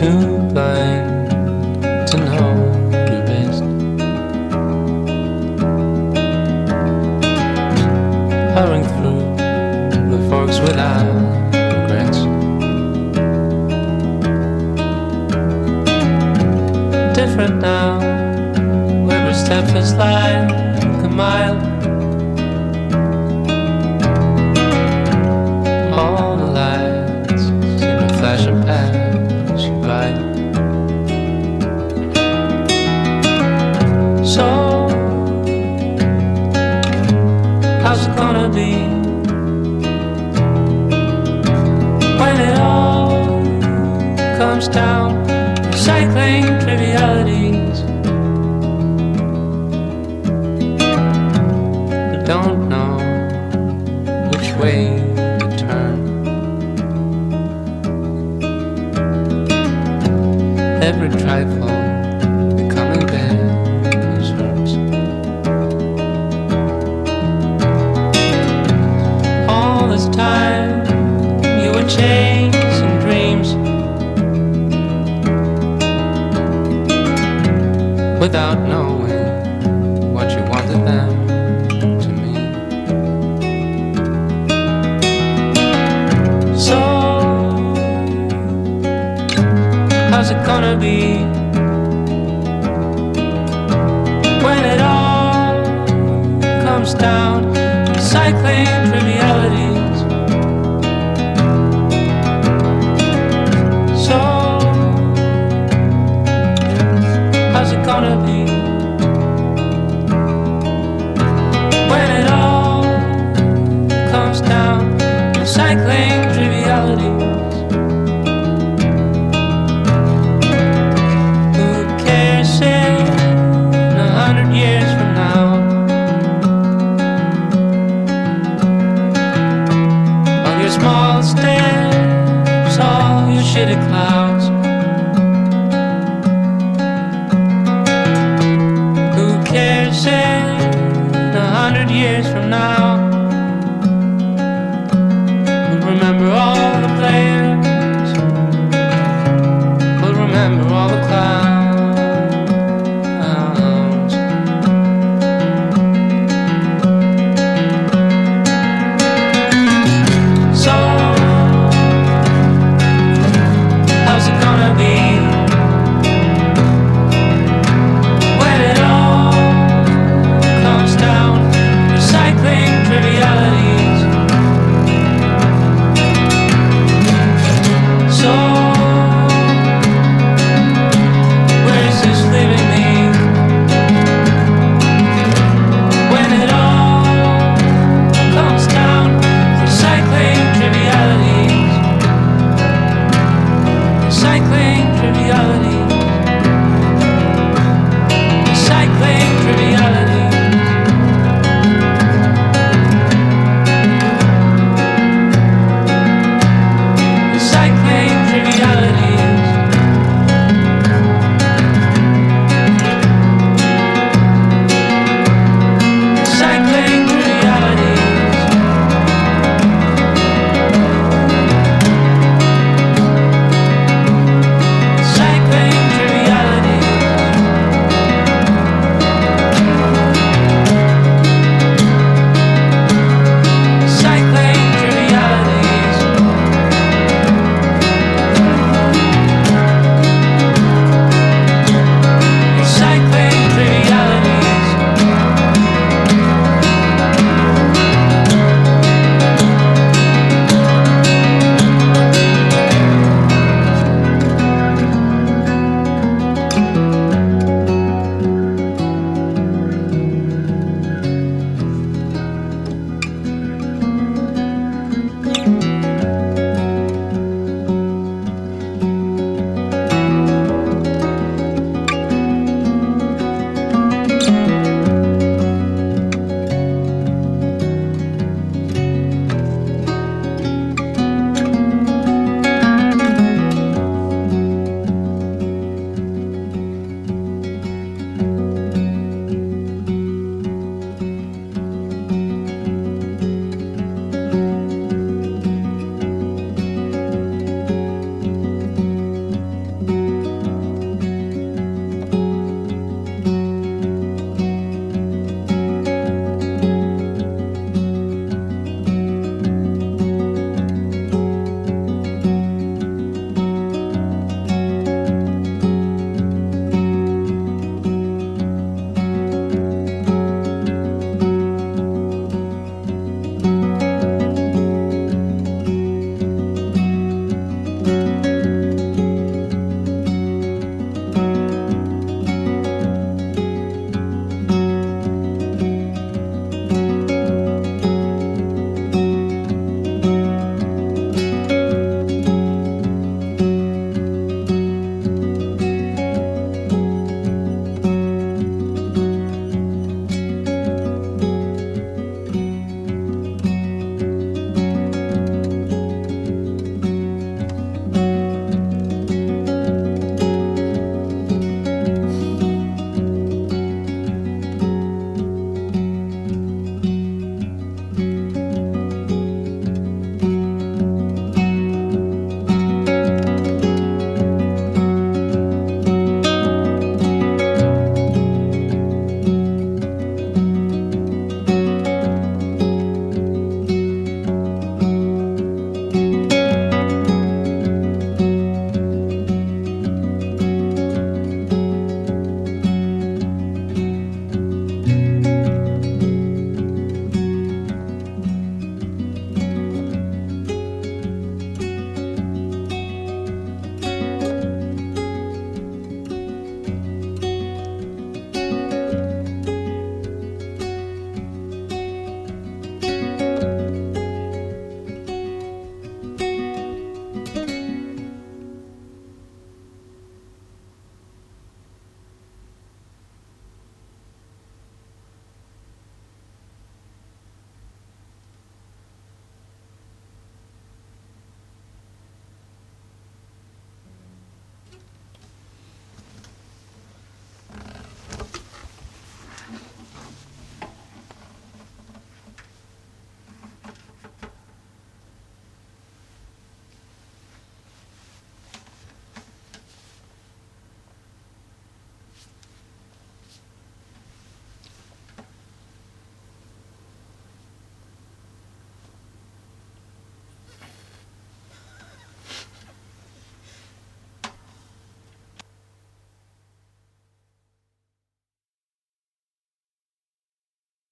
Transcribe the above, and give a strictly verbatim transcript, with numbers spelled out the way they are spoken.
too blind to know your best. Hurrying through the forks without regrets. Different now, every step is like a mile. All the lights seem to flash and pass you by. So, how's it gonna be when it all comes down? Recycling trivialities, but don't know which way to turn. Every trifle becoming bad hurts. All this time you were chasing dreams without knowing what you wanted them to mean. So, how's it gonna be when it all comes down? Recycling trivialities. So, how's it gonna be when it all comes down? Recycling trivialities. Who cares if in a hundred years from now all your small steps, all your shitty clouds? Cares in a hundred years from now, we'll remember all